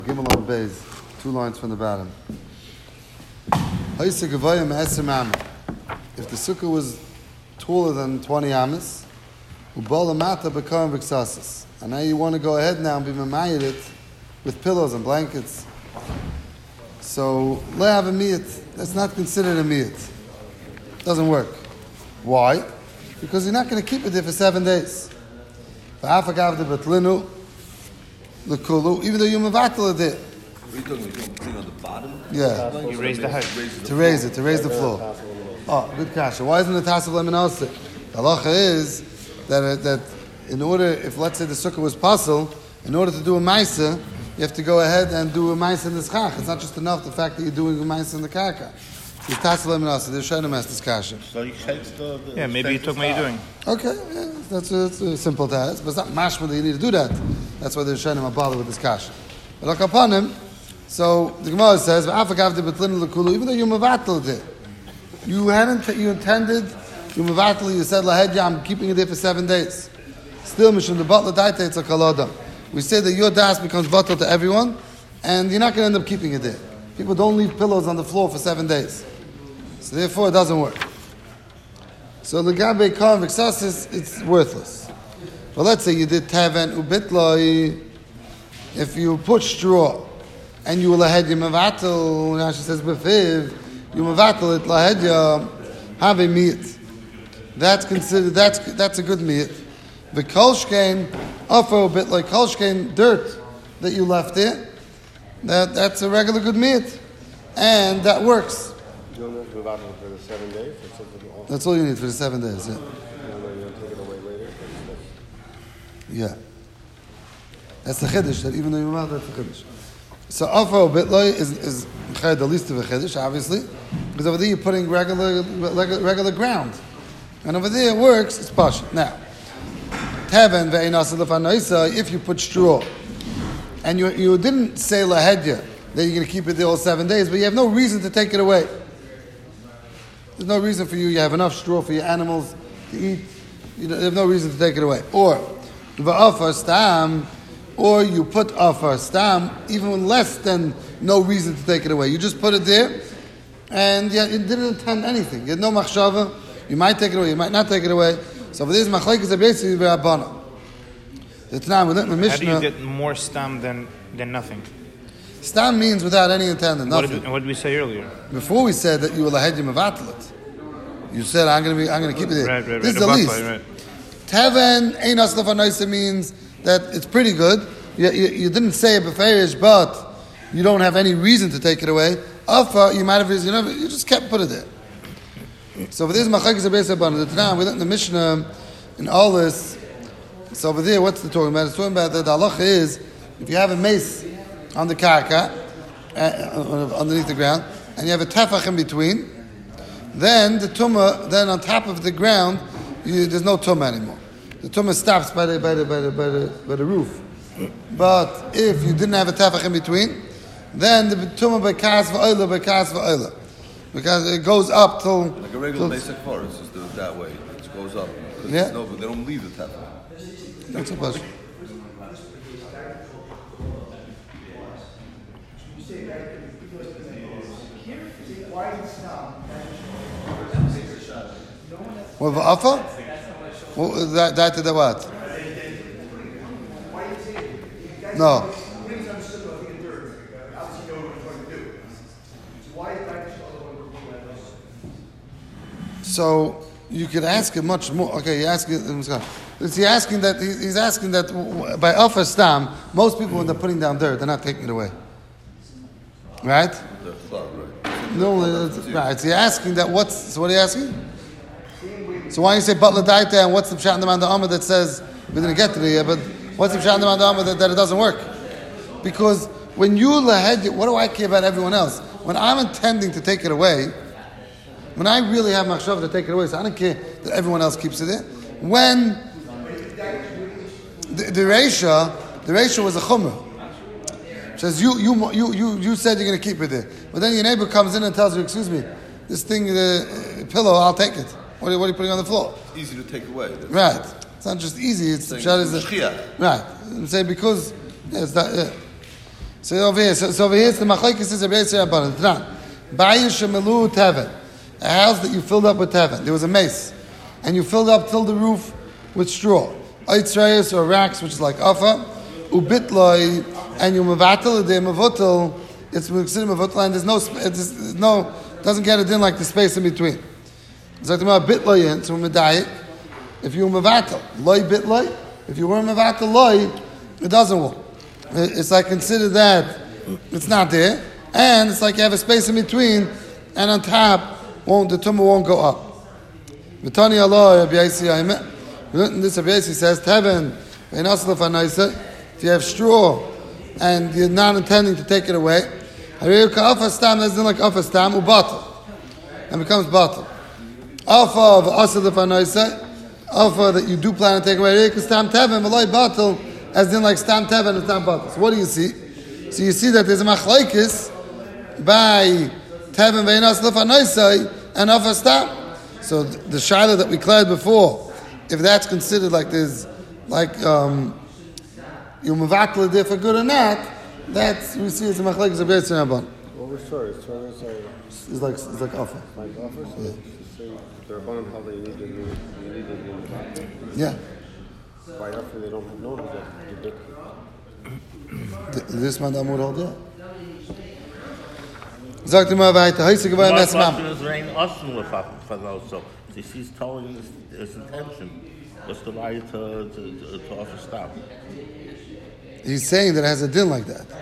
Gimel on Beis, 2 lines from the bottom. If the sukkah was taller than 20 amas, and now you want to go ahead now and be mamayed it with pillows and blankets. So le'av a miyat, that's not considered a miyat. Doesn't work. Why? Because you're not going to keep it there for 7 days. Even though you mevatel it there. What are you talking about? You clean on the bottom? Yeah. You raise the head. To raise the floor. Oh, good kasha. Why isn't it tassel lemonose? The halacha is that in order, if let's say the sukkah was puzzle, in order to do a maisa, you have to go ahead and do a maisa in the schach. It's not just enough the fact that you're doing a maisa in the karka. So tassel lemonose. They're showing them as this kasha. So you shakes the Yeah, maybe you took what you're doing. Okay, yeah, that's a simple task, but it's not mashma that you need to do that. That's why they're showing him a bother with this kasha. But look upon him. So the Gemara says, even though you mevatel it, you intended, you mevatel, you said lahedya, I'm keeping it there for 7 days. Still, mishum the butler daite, it's a kalodam. We say that your das becomes batal to everyone, and you're not going to end up keeping it there. People don't leave pillows on the floor for 7 days, so therefore it doesn't work. So the gabe kar v'ksasis, it's worthless. But let's say you did taven ubitloi, if you put straw and you lahedya mevatel, now she says befiv, you mevatel it lahedya, have a meat. That's considered, that's a good meat. The kolshkein, offer a bit like kolshkein, dirt that you left there, that's a regular good meat. And that works. You don't have to mevatel for the 7 days? That's all you need for the 7 days, yeah. You don't take it away later? Yeah. That's the chiddush, that even though you're that's the chiddush. So offer a bit loy is the least of a chiddush, obviously, because over there you're putting regular ground. And over there it works, it's posh. Now, taven ve'enas lefanoisa, if you put straw, and you didn't say lahedya, that you're going to keep it there all 7 days, but you have no reason to take it away. There's no reason for you. You have enough straw for your animals to eat. You have no reason to take it away. Or va'afar stam, or you put afar stam, even less than no reason to take it away. You just put it there, and you didn't intend anything. You had no machshava. You might take it away. You might not take it away. So for this machlekes basically ve'abana. The Tanam we learned in the Mishnah. How do you get more stam than nothing? Stam means without any intent, nothing. What did we say earlier? Before we said that you will lahedya mevatel. You said I'm going to keep it there. Right, this is the least. Right. Teven einas lefanoisa means that it's pretty good. You didn't say it beferish, but you don't have any reason to take it away. Afa, you might have reason. You just kept put it there. So for this machlekes beis haban, the Tanam we learned in the Mishnah in all this. So over there, what's the talking about? It's talking about that the halacha is if you have a mace on the karka, underneath the ground, and you have a tefach in between, then the tumah, then on top of the ground, there's no tumah anymore. The tumah stops by the roof. But if you didn't have a tefach in between, then the tumah bekas va'ola, because it goes up till like a regular basic forest is that way. It goes up. Yeah. They don't leave the tefach. That's a question. What va'afa? That to the what? No. So you could ask him much more. Okay, he's asking that by afa stam, most people when they're putting down dirt, they're not taking it away. Right? No, right. So you're asking that. So what are you asking? So why don't you say butler daita, and what's the pshat in the man Amar that says we didn't get to it yet? But what's the pshat in the man Amar that it doesn't work? Because when you lahedya, what do I care about everyone else? When I'm intending to take it away, when I really have machshav to take it away, so I don't care that everyone else keeps it there. When the Reisha was a chumrah. Says you said you're going to keep it there, but then your neighbor comes in and tells you, "Excuse me, this thing, the pillow, I'll take it. What are you putting on the floor?" It's easy to take away. Right. It's not just easy. It's right. I'm saying because it's that. So over here, so over here, it's the machlekes is Rabbi Yisrael Rabbanan. Tran, Bayis shemelu teven, a house that you filled up with teven. There was a mace, and you filled up till the roof with straw. Eitzrayos or racks, which is like afa, ubitloi, and you mevatel the mevotel. It's considered mevotel, and there's no, doesn't get it in like the space in between. It's like the bitloi in, so medayik. If you mevatel loy bitloi, if you were mevatel loy, it doesn't work. It's like consider that it's not there, and it's like you have a space in between, and on top the tumah won't go up. V'tani Allah Rabbi Yossi this Rabbi Yossi says teven ve'nas lefanaisa. If you have straw and you're not intending to take it away, harei ka'afa stam, that's like afa stam ubatel, and becomes batel. Afa v'asa lefanaisa, afa that you do plan to take away, harei ka'stam teven v'loy batel. As in like stam teven and stam batel. So what do you see? So you see that there's a machlekes by teven ve'nas lefanaisa and afa stam. So the shaila that we cleared before, if that's considered like there's like you mevatel there for good or not, that's we see it's a machlekes of Beis Rabban. What was sorry? It's like offer. Like offers? Yeah. So the Rabbanan how they need to do it. Yeah. By offer they don't have notice that you did. This man Amud hold yeah. Sagt immer weiter. Heiße geworden Was Mesmam. is rain osten verlaut so. She's telling his intention was to lie to offer stop. He's saying that it has a din like that.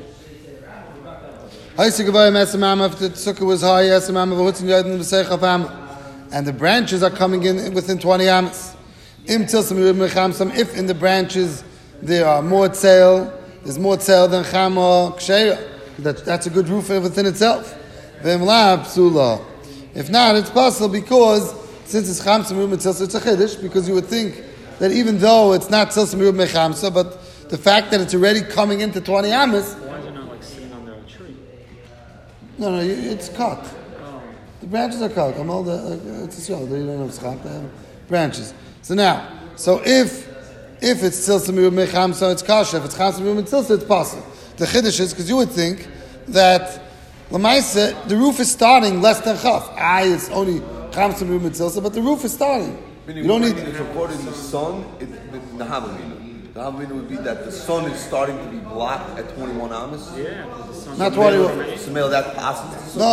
Heiße geworden Mesmam after the sukkah was high. Mesmam v'hutzin yodim b'seich afam, and the branches are coming in within 20 amas. Im tilsam yud mechamsam. If in the branches there are more tzeil, there's more tzeil than chama ksheira. That's a good roof within itself. V'emla psula. If not, it's possible because since it's chamsa merub metzilsa, it's a chiddush, because you would think that even though it's not tilsa merub mechamsa, but the fact that it's already coming into 20 amas. Why is it not like sitting under a tree? No, it's cut. The branches are cut. It's a show. They don't have schach. They have branches. So if it's tilsa merub mechamsa, it's kasha. If it's chamsa merub metzilsa, it's possible. The chiddush is because you would think that Lamaisa, the roof is starting less than chaf. It's only chamsa merub metzilsa, but the roof is starting. You don't need. If according to the sun, the Havamina. The Havamina would be that the sun is starting to be blocked at 21 amas. Yeah, because the sun's Not 21. Smell that passes. No.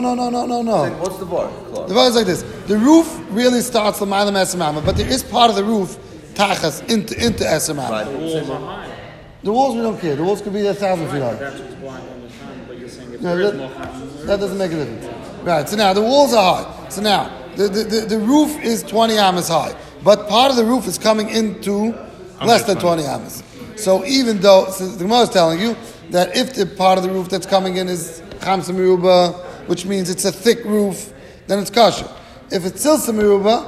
What's the bar? The bar is like this. The roof really starts l'mayla esamama, but there is part of the roof tachas into esamama. Right. the walls are high. The walls we don't care. The walls could be 1,000 feet high. That's what's why I understand. But you're saying if No, there is that- more high, That doesn't make a difference. Right, so now the walls are high. So now the roof is 20 amas high, but part of the roof is coming into less than 20 amas. So even though, so the Gemara is telling you that if the part of the roof that's coming in is chamsa meruba, which means it's a thick roof, then it's kasha. If it's silsa meruba,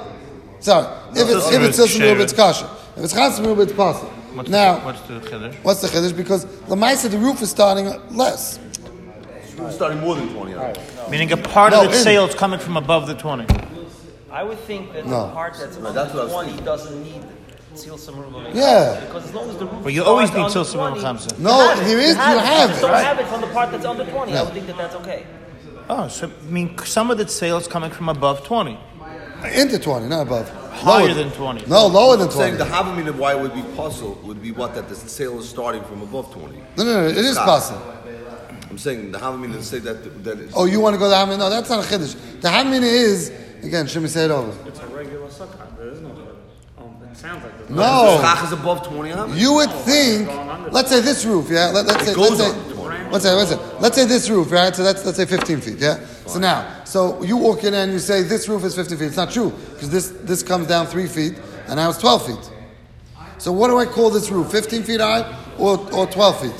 if it's silsa meruba, it's kasha. If it's chamsa meruba, it's possible. What's the chiddush? What's the chiddush? Because the Lamaisa, the roof is starting less. It's starting more than 20 amas. Meaning a part No, of the in- sail is coming from above the 20. I would think that No. the part that's No, under that's what I was 20 thinking. doesn't need Tzil Samruba. Yeah. Because as long as the roof But you always need starts Tzil under Samruba 20, Chamsa. No, there is. You have just it. don't Right? have it from the part that's under 20. No. I would think that that's okay. Oh, so I mean, some of the sail is coming from above 20. Into 20, not above. Higher Lower- than 20. No, lower than I'm saying 20. the Havamina of why it would be puzzle would be what that the sale is starting from above 20. No, it is possible. I'm saying the Havamina to say that it's, Oh, you want to go to the Hamina? No, that's not a chiddush. The Hamina is, again, Shimi say it over. it's a regular sukkah. There is no chiddush. It sounds like there's No. Schach is above 20 amas. You would think, let's say this roof, yeah? Let's say this roof, right? So let's say 15 feet, yeah? So now, so you walk in and you say this roof is 15 feet. It's not true, because this comes down 3 feet, and now it's 12 feet. So what do I call this roof? 15 feet high or 12 feet?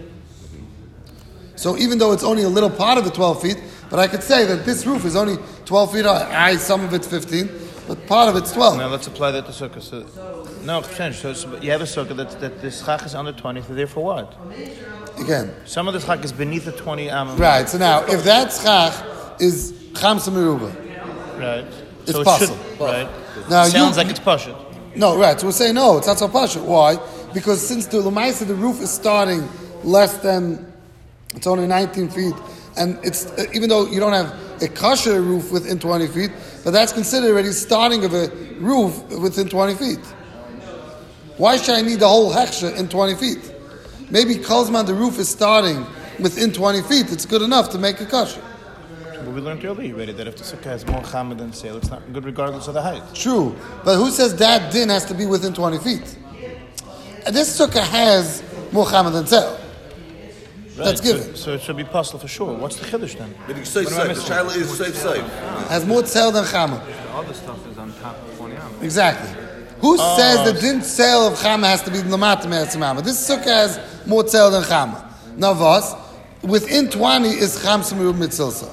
So even though it's only a little part of the 12 feet, but I could say that this roof is only 12 feet high. Some of it's 15, but part of it's 12. Now let's apply that to sukkah. So, no, change. So you have a sukkah that the schach is under 20, so therefore what? Again, Some of the schach is beneath the 20 amma. right. So now, if that schach is chamsa meruba, Right. It's So it possible. should, right? Now Sounds you- like it's pashut. no, right. So we're saying no, it's not so partial. Why? Because since the Lamaisa, the roof is starting less than, it's only 19 feet, and it's even though you don't have a kosher roof within 20 feet, but that's considered already starting of a roof within 20 feet. Why should I need the whole hechsher in 20 feet? Maybe Kolzman, the roof is starting within 20 feet. It's good enough to make a kosher. But we learned earlier already that if the sukkah has more chama than sale, it's not good regardless of the height. True, but who says that din has to be within 20 feet? And this sukkah has more chama than sale. That's given. So it should be possible for sure. What's the chiddush then? But you say What am I safe. The missing? shaila is safe. Has more sale than chama. All the stuff is on top of 20 hours. Exactly. Who says the din sale of chama has to be lamata me'etzimama? This sukkah has more sale than chama. Now, vos, within 20 is chamsa merub mitzilsa.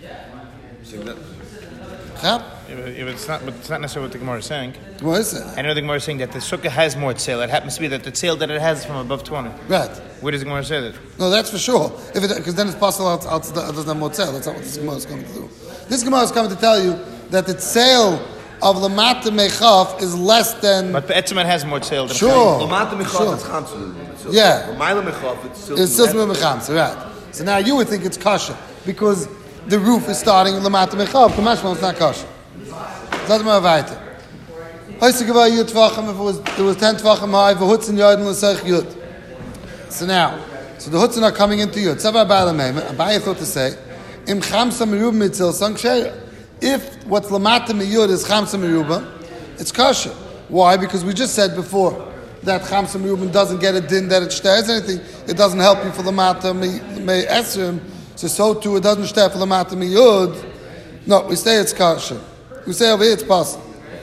Chap? It's not necessarily what the Gemara is saying. What is it? I know the Gemara is saying that the sukkah has more sale. It happens to be that the sale that it has is from above 20. Right. Where does the Gemara say that? No, that's for sure. Because then it's possible it doesn't have more sale. That's not what this Gemara is coming to do. This Gemara is coming to tell you that the sale of lamata mechaf is less than. But Be'etzim it has more sale than Sure. Lamata mechaf Sure. is chamsa. Yeah. Lamayla mechaf it's still. It's still mecham, right? So now you would think it's kosher because the roof is starting with lamata mechaf. Kamashma, it's not kosher. Lass mal weiter. Heute gewar yud tvachim, if it was 10 tvachim high, v'hutzin yod and l'seich yud. So now, the hutzin are coming into yud. Sabah Abaye thought to say, im chamsa merub mitzil sang sheya. If what's lamata miyud is chamsa meruba, it's kosher. Why? Because we just said before that chamsa merubim doesn't get a din that it shters anything. It doesn't help you for lamata me esrim. So too it doesn't shter for lamata miyud. No, we say it's kosher. We say over here it's possible.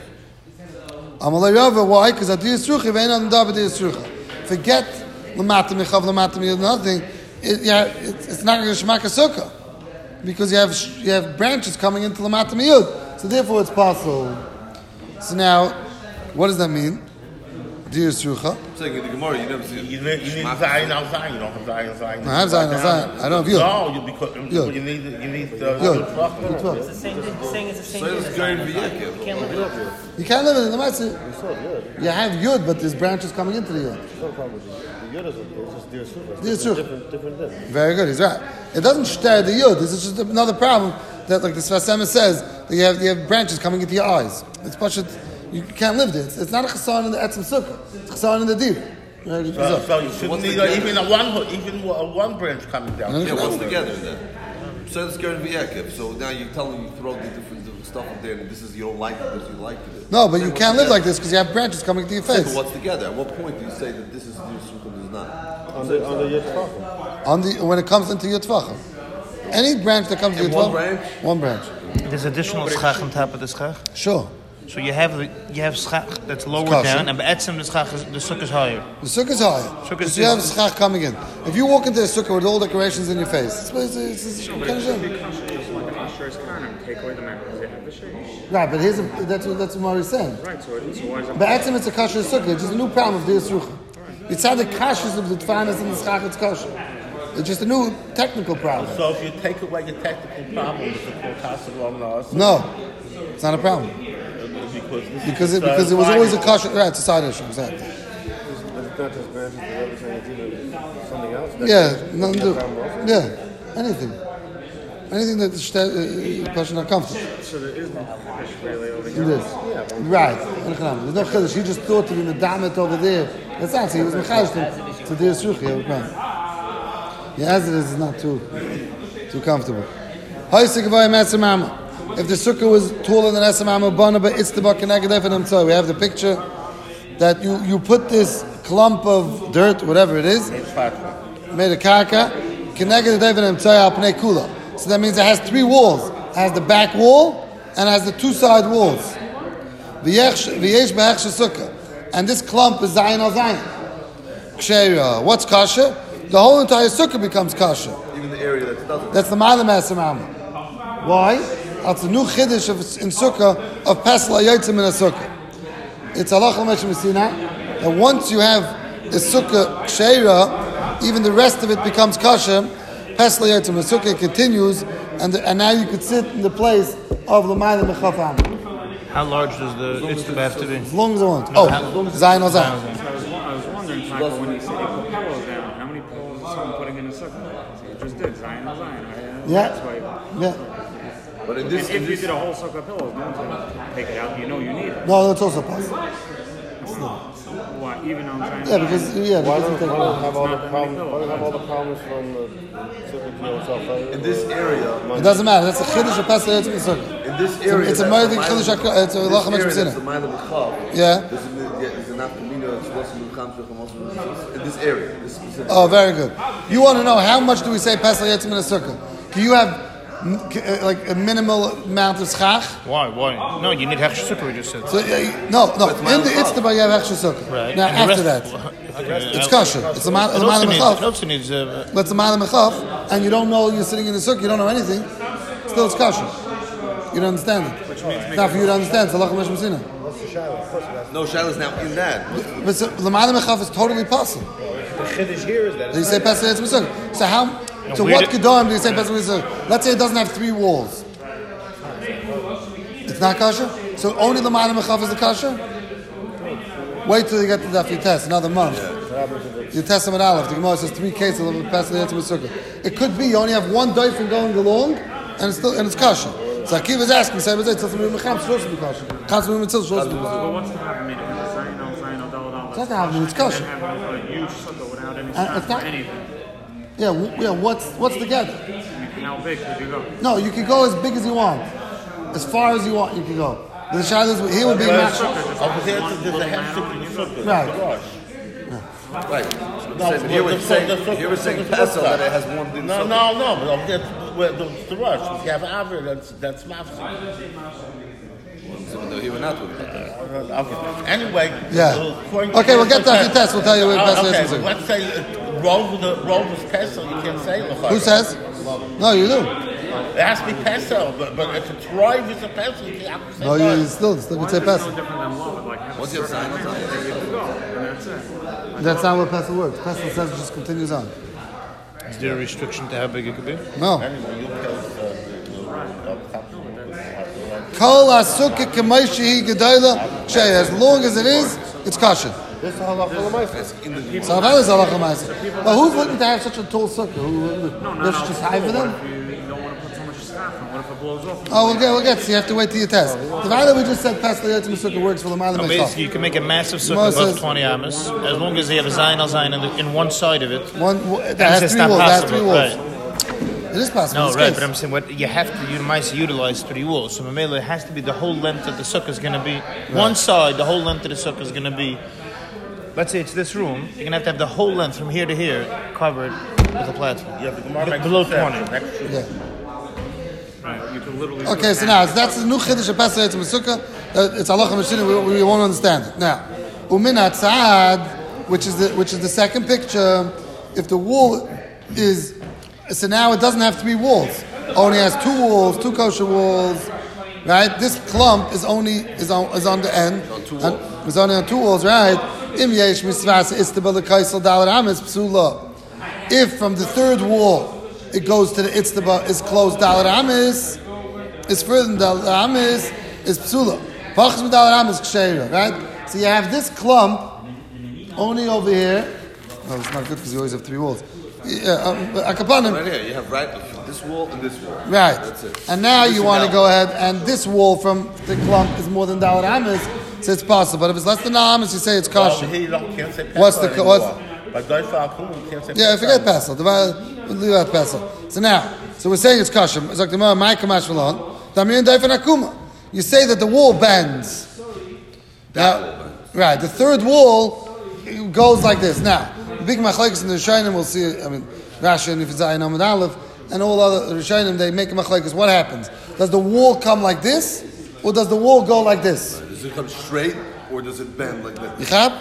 Why? Because forget lamata mechav, lamata miyud, nothing. It's not going to shmak a sukkah because you have branches coming into lamata miyud. So therefore it's possible. So now, what does that mean? Dir Sucha. Saying in the Gemara, you never see. You need Zayin al Zayin. You don't have Zayin al Zayin. I have Zayin al Zayin. I don't have Yud. No, because you need the Yud. It's the same thing. Saying it's the same So thing. it's as going not- to be Yaakov. You can't live it up. You can't live in the Matzah. You have Yud, but there's branches coming into the Yud. No problem with the Yud is just Dir Sufa. Dir Sufa. Different thing. Very good, he's right. It doesn't shter the Yud. This is just another problem that, like the Sfasema says, that you have branches coming into your eyes. It's pashut. You can't live there. It's not a chassan in the etzim sukkah. It's a chassan in the dir. So you shouldn't need even one branch coming down. Yeah, what's together then? So it's going to be Yaakov. So now you're telling me you throw the different stuff up there, and this is you don't like it because you like it. No, but you can't live like this because you have branches coming to your But face. what's together? At what point do you say that this is Dir Sukkah and this is not? On the Yud Tvachim. When it comes into your tvachim. Any branch that comes to your one tvachim. branch? One branch. There's additional schach on top of the schach. Sure. So you have schach that's lower Kosher. down, and be'etzim the sukkah is higher. The sukkah is higher. Sukkah is So you have schach coming in. If you walk into a sukkah with all decorations in your face, it's kind of shame. Like an Asher's Karnim, take away the man because they have the shade. Right, but that's what Mari's saying. Right, so why is it? But etzim it's a kosher sukkah. It's just a new problem of the Yisrucha. It's how the kashrus of the tfanas and the schach it's kosher. It's just a new technical problem. So if you take away the technical problem, it's a possible loss. No, it's not a problem because it was always a kosher. Right, it's a side issue. Exactly. It's not just branches, but everything. It's either something else. Yeah, nothing to do. Yeah, anything that the person not comfortable. So there is no fish really over It here. is. Right. There's no chiddush. He just thought to be medamet over there. That's not. He was mechashtim to the Yisrucha. Yeah, as it is, it's not too comfortable. If the sukkah was taller than Esamama Banaba, it's the Bakanagadev. So we have the picture that you put this clump of dirt, whatever it is, made a karka, so that means it has 3 walls. It has the back wall and has the 2 side walls. And this clump is Zayin al Zayin. What's kasha? The whole entire sukkah becomes kosher. Even the area that doesn't. That's the Ma'alim Esamama. Why? That's the new chiddush in sukkah of Pesach Yotzim in a sukkah. It's halacha l'meshem Sinai that once you have a sukkah ksheira, even the rest of it becomes kosher. Pesach Yotzim, the sukkah continues, and now you could sit in the place of l'mayla mechafam. How large does the itztaba have to be? As long as I want. Zayin or Zayin. I was wondering, Michael, when you say a pillow down, how many pillows is someone just did, Zion al Zion. Right? Yeah. That's why. Yeah. But in And this, if you did a whole sukkah pillows, no one's gonna take it out. You know you need it. No, that's also possible. Why? Even on Zion. Yeah, because Why you don't take have all the not that problems? many Why don't have all the problems from the Sukkah itself? in this area, It doesn't matter. That's a chiddush of Pesach Yetz Mitzvah. in this area, It's a that's murder the chiddush. Ma'ila- It's a lachem this area, that's the mitzvah. Ma'ila B'chav. Yeah. There's an afkamina, it's supposed to be in this area, this specific. Oh, very good. You want to know how much do we say Pesach Yetz Mitzvah? Can you have like a minimal amount of schach? Why? No, you need hechsher sukkah. We just said. So, no. In the Itztaba you have extra sukkah. Right. Now And the after rest- that, it's kosher. It's a It ma'ala also mechaf. needs. But it's a ma'ala mechaf, and you don't know you're sitting in the sukkah. You don't know anything. Still, it's kosher. You don't understand it. Now, for you to understand, it's a lachem mitzvah. No, Shiloh's now in that. But the ma'ala mechaf is totally possible. The chiddush here is that You say Pesach Yetz Mitzvah. So how? So we what did- kedom do you say Pesach Mitzvah? Let's say it doesn't have 3 walls. It's not kosher. So only the ma'ala mechaf is the kosher. Wait till you get to the Daf test another month. You test them at Aleph. The Gemara says 3 cases of Pesach Yetz Mitzvah. It could be you only have 1 doifen going along, and it's kosher. So Akiva is asking, say, it's supposed to be kosher. Supposed to be kosher. But what's the half minute? Zion al Zion al Dal Dal. It's not the half minute, it's kosher. And then have a huge sukkah without any It's staff not- or anything. Yeah, what's together? I mean, how big could you go? No, you can go as big as you want, as far as you want. You can go. The shadows here would be match. Over there, there's a hechsher in the sukkah. Right. Right. No, So here we're saying, the sukkah- here we're saying the Pesach sukkah. that it has one din No, sukkah. no. But over there, where the rush. If you have aver, that's mafsik. So here we're not talking about that. Okay. Anyway. Yeah. according Okay, we'll get to Pesach- the test. We'll tell you where Pesach Okay, is. but let's say Rove is Pesach. You can't say it. Who says? No, you do. It has to be Pesach, but if it's Rove, it's a Pesach. You can't say No, Rove. you still Why would say is it no Pesach. different than love? Like, have What's a your sukkah, sign? and then you can go, and that's it. That's not what Pesach works. Pesach says it just continues on. Is there a restriction to how big it could be? No. Anyway, you can. Kol asukah k'moshe gedola shey. As long as it is, it's kosher. this is halacha l'maisa. So that is halacha ma'aseh. But who's looking to have such a tall sukkah? No, Let's just hide for What them. if you don't want to put so much staff on? What if it blows off? Oh, we'll get. So you have to wait till you test. The fact that we just said Pesach Yetz Mitzvah works for the ma'ala Basically, you mechaf. can make a massive Gemara sukkah above says- 20 amas, as long as they have a Zion al Zion in one side of it. That It's has 3 not walls. That has 3 possible, walls. right. It is possible. No, in this right, case. but I'm saying what you have to utilize 3 walls. So Mamela, it has to be the whole length of the sukkah is going to be one side. The whole length of the sukkah is going to be. Let's say it's this room. You're going to have the whole length from here to here covered with a platform. Yeah, the Gemara makes Below it sound 20. extra. Yeah. Right, you could literally. Okay, do so it now that's the new chiddush of Pesach Yetz Mitzvah. It's halacha mishina. We won't understand it now. Umin atzad, which is the second picture. If the wall is so now it doesn't have 3 walls. Only has 2 walls, 2 kosher walls. Right? This clump is on the end. And it's only on 2 walls, right? Im yesh misvas istabel kaisel dalar amis psula. If from the 3rd wall it goes to the itztaba, is closed dalar amis, is further than dalar amis, is psula. Pachas with dalar amis ksheira, right? So you have this clump only over here. No, it's not good because you always have 3 walls. Akapanim. Right here, you have this wall and this wall. Right. That's it. And now This you is want to now. go ahead, and this wall from the clump is more than Dalar Amis, so it's possible. But if it's less than Dalar Amis, you say it's Well, kosher. here you can't say What's the- Pesach what's- anymore. By Doifa Akum, you can't say Yeah, forget Pesach. Pesach. Leave out Pesach. So we're saying it's kosher. It's like the my Kamash Valon. Damir Daifan Akuma. You say that the wall bends. Now, right, the 3rd wall goes like this. Now, the big machlekes in the Rishonim, we'll see, I mean, Rashi and Ifzai and Amud Aleph, and all other Rishonim, they make a machlekes. What happens? Does the wall come like this, or does the wall go like this? Does it come straight or does it bend like that? Yichab?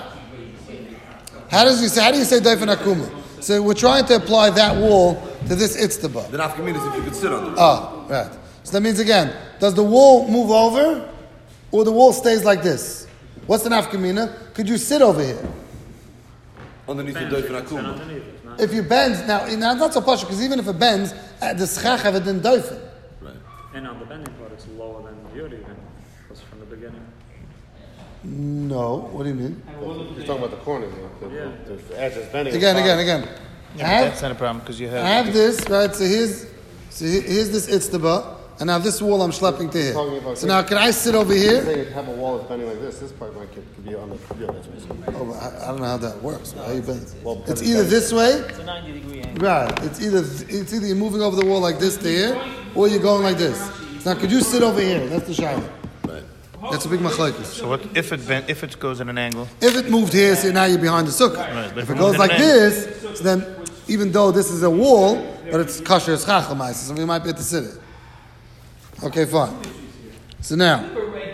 How do you say Daifan Akuma? So we're trying to apply that wall to this itztaba. The nafkamin is if you could sit on it. Ah, right. So that means again, does the wall move over, or the wall stays like this? What's the nafkamina? Could you sit over here? Underneath the doifen akuma. If you bend, now that's so partial, because even if it bends, the schach have it in doifen. Right. And on the bending part, it's lower than the yod even, because from the beginning. No, what do you mean? He's talking about the corner. The edge is bending. Again. Yeah, that's not a problem because you I have. have this, right? So here's this itztaba, and I have this wall I'm schlepping to here. So now can I sit over here? Say you have a wall that's bending like this. This part might could be on the that's basically. Oh, but I don't know how that works. How you bend? Well, It's either this way, It's a 90-degree angle. right? It's either you're moving over the wall like this to here, or you're going like this. So now could you sit over here? That's the shaila. Right. That's a big machlokes. So what if it goes at an angle? If it moved here, so now you're behind the sukkah. Right, but If if it it goes moves like at an this, so then even though this is a wall, but it's kasher schachamais, so we might be able to sit it. Okay, fine. So now,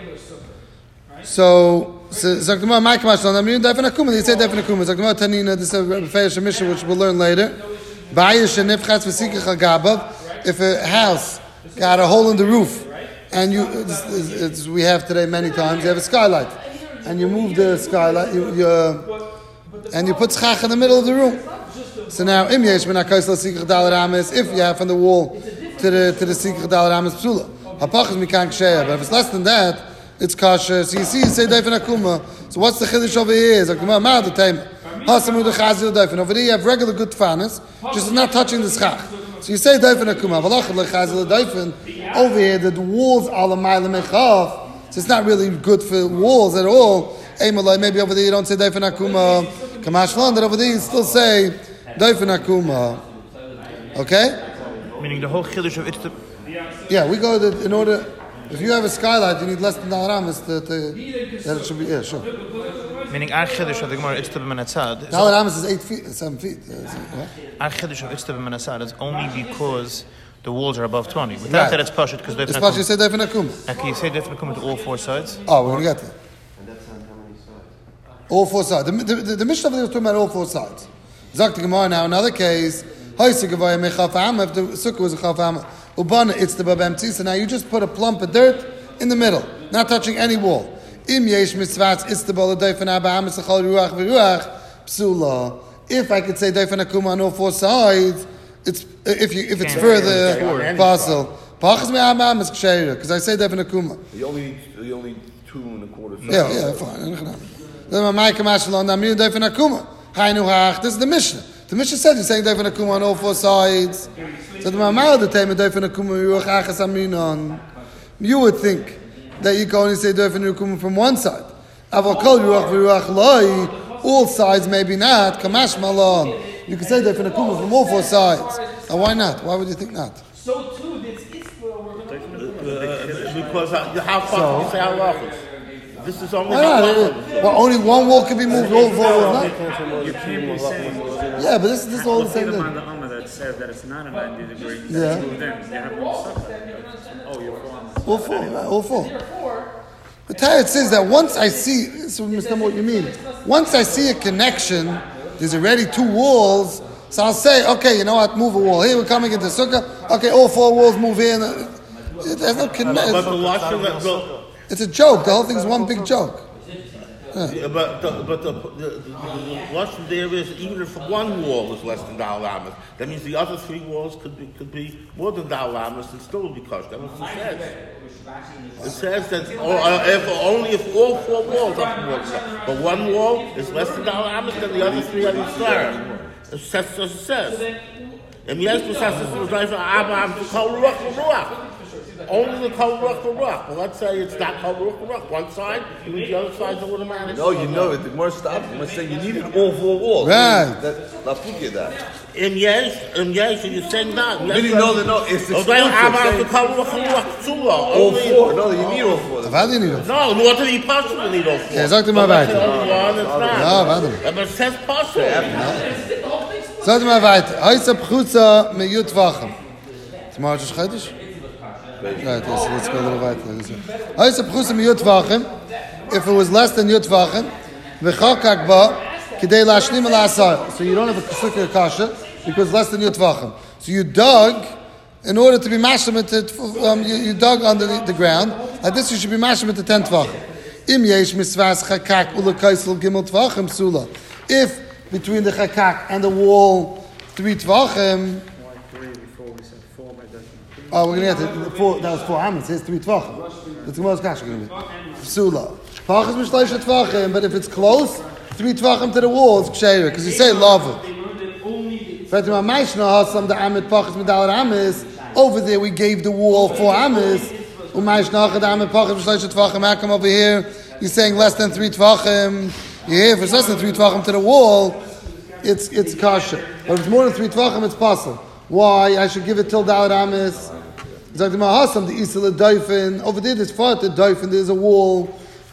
Zakdama, my commercial. I'm reading Defin Akuma. They say Defin Akuma. Zakdama Tanina. This is a Feish Mishnah, which we'll learn later. Bayish and Nifchatz v'Sikach Agabav. If a house got a hole in the roof, and it's we have today many times, you have a skylight, and you move the skylight, and you put schach in the middle of the room. So now, im yesh min hakos l'sikach dal rames, if you have from the wall to the sikach dal rames psula. Hapach is mikan ksheya, but if it's less than that, it's kasher. So you see, you say Defin Akuma. So what's the chiddush over here? It's like ma the time. Hasamu the chazil Defin. Over here you have regular good fanas, just not touching the schach. So you say Defin Akuma. Valachad lechazil Defin. Over here the walls are l'mayla mechaf, so it's not really good for walls at all. Maybe over there you don't say Defin Akuma. Kamash that over there you still say Defin Akuma. Okay? Meaning the whole chiddush of it's the. Yeah, we go in order. If you have a skylight, you need less than Dalaramas that it should be. Yeah, sure. Meaning our chiddush of the Gemara it's the b'menatzad. Dalaramas is 8 feet, 7 feet. Our chiddush of it's the b'menatzad is only because the walls are above 20. Without Right. that, it's pashut because It's possible you say Defin Akuma. And can you say different to all four sides? Oh, we're gonna get there. All four sides. The Mishnah over there was talking about all four sides. Zak the Gemara now. Another case. If the sukkah was a chafam, ubana it's the babemti. So now you just put a plump of dirt in the middle, not touching any wall. Im yesh mitzvats it's the bala dayfan abaham esachal ruach v'ruach psula. If I could say dayfan akuma on all four sides, it's if it's further possible. Pachas me abaham is ksheira because I say dayfan akuma. You only need 2 1/4. Yeah, fine. Then my Ma'ikah Namir Defin Akuma. Hainu Hach. This is the Mishnah. The Mishnah said you're saying Defin Akuma on all four sides. So the Ma'amah the time Defin Akuma Ruach Achas Aminon. You would think that you can only say Defin Akuma from one side. Aval Kol Ruach V'Ruach Loi. All sides, maybe not. Kamash Malon. You can say Defin Akuma from all four sides. Now why not? Why would you think not? So too, this is Because how far can you say halachas? This is only Well, only one wall can be moved. All four walls not. You can't be saying. Yeah, but this is all the same thing. The Amma that says that it's not a 90-degree. Yeah. Then you have no suffering. Oh, you're All four, right, all four. The Torah says that once I see, so we understand what you mean. Once I see a connection, there's already 2 walls, so I'll say, okay, you know what, move a wall. Here we're coming into Sukkah, okay, all 4 walls move in. There's no But connection. the lashon It's a joke, the whole thing's one big joke. but the lashon there is even if one wall is less than Dal Lamas, that means the other 3 walls could be more than Dal Lamas and still be kosher. That's what it says. It says that only if all 4 walls are from one side, but one wall is less than Dal Lamas, then the other 3 are Yisrael. It says as it says. And yes, the says it's only the kol ruach v'ruach. Well, let's say it's not kol ruach v'ruach. One side, you mean the other side's a little man. No, you know it. The Gemara stopped. The Gemara saying you needed all 4 walls. Right. That's lafukia that. And yes, and you're saying that. Really, no. It's All exclusive. All 4. No, you need all 4. How do you need it? No, nor do you possibly need all 4. Okay, sag dir mal weiter. Ja, warte. But it says possible. Sag dir mal weiter. Heise Pchuza me Yud Vachem. Tomorrow just Chedish? Right, let's go a little weiter. Heise Pchuza me Yud Vachem. If it was less than Yud Vachem, v'chakak ba, kidei lashlim al asar. So you don't have a sukkah kasha because less than Yud Vachem. So you dug in order to be mashlim, you dug under the ground. Like this, you should be mashlim to 10 tvachim. Im yesh misvas chakak ulakaisel gimel tvachim sula. If between the chakak and the wall 3 tvachim. Oh, we're gonna get it. 4. That was 4 amas. Here's 3 tvachim. That's the most kasha gonna be sula. Tvachim is mishleish tvachim, but if it's close, 3 tvachim to the wall, it's ksheira because you say lava. Over there we gave the wall 4 amis. How come over here you're saying less than 3 tvachim? Yeah, if it's less than 3 tvachim to the wall, it's kosher. But if it's more than 3 tvachim, it's possible. Why? I should give it till Dalet amis. The Isla Doifin. Over there, there's far to Doifin, there's a wall.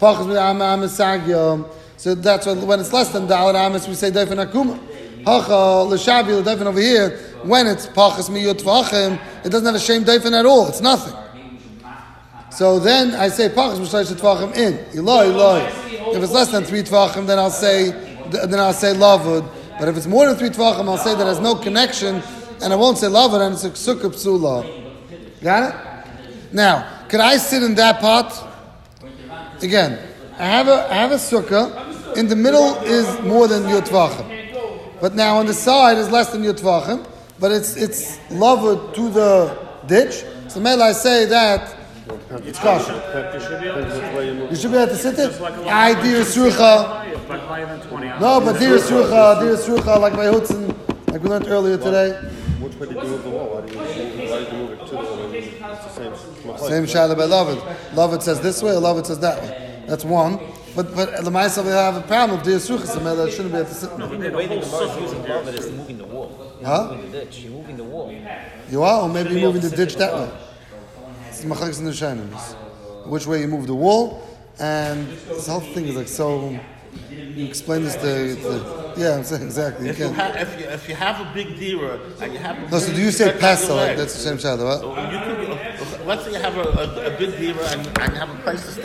So that's when it's less than Dalet amis, we say Doifin Akuma. Hacha, L'Shabi, Doifin over here, when it's Pachas Miyut Tvachim, it doesn't have a shame Doifin at all, it's nothing. So then I say Pachas Mishaysh Tvachim in. Eloi. If it's less than 3 Tvachim, then I'll say Lavud. But if it's more than 3 Tvachim, I'll say that has no connection, and I won't say Lavud, and it's a Sukkah Psula. Got it? Now, could I sit in that pot? Again, I have a sukkah. In the middle is more than Yud Tvachim. But now on the side is less than Yud Tvachim. But it's lavud to the ditch. So maybe I say that it's kosher. You should be able to sit it. I dir surcha. No, but dir surcha like my hutzin, like we learned earlier today. Which way did you move the wall? Why do you move it to the wall? It's the Same shadow by Lavid. Lavid says this way, or Lavid says that way. That's one. But the Ma'aseh will have a problem with the Yisuchas, so maybe I shouldn't be able to sit. The way the Gemara is using Lavid is moving the wall. Huh? Moving the ditch. You're moving the wall. You are, or maybe you're moving the ditch that way. It's the Machlekes and the Shainim. Which way you move the wall, and this whole thing is like so. You explain this to yeah, I'm saying exactly. If you have a big dira and you have no, so do you say Pesa? Like that's the same shadow, right? Let's say you have a big dira and you have a place to stay.